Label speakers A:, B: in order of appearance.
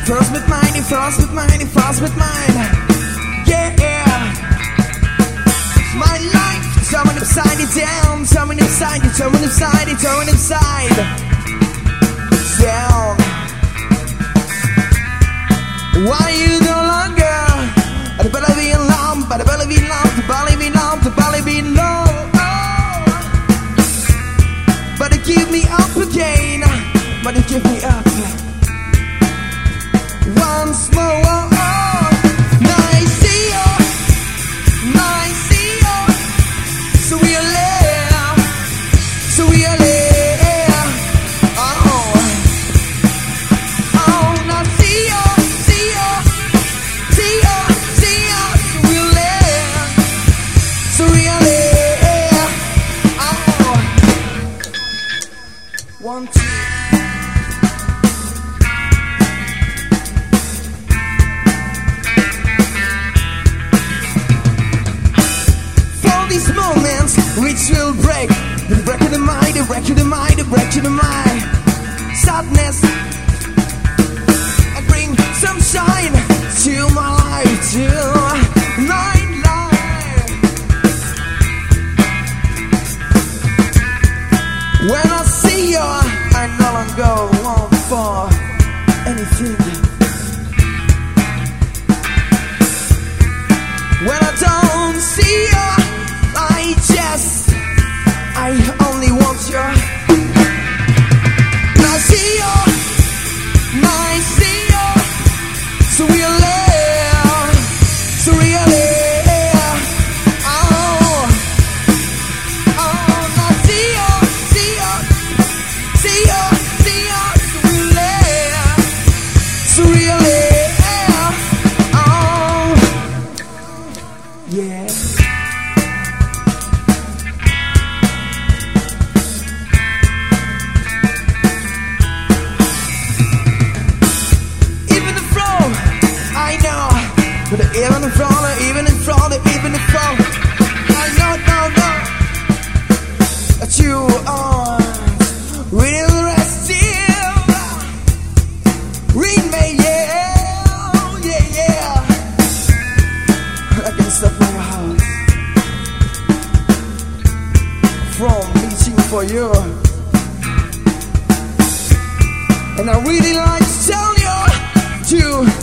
A: Frost with mine, frost with mine, frost with mine. Yeah, my life, turning upside down, turning upside, turning upside, turning upside down. Why you no longer? The belly be long, but the belly be long, the belly be long, the belly be long. But they give me up again, but they give me up once more. One, two. For these moments which will break, the break of the mind, the break of the mind, the break of the mind. Sadness and bring some shine to my life, to my life. When I see you, I no longer want for anything. When I don't see you, I only want you. I see you, I see you, so really, so really. Yeah. Even the flow, I know, but even the flow, even in front, even the flow, I know, that you are real restive. Read me, yeah. I can stop my heart from reaching for you, and I really like to tell you to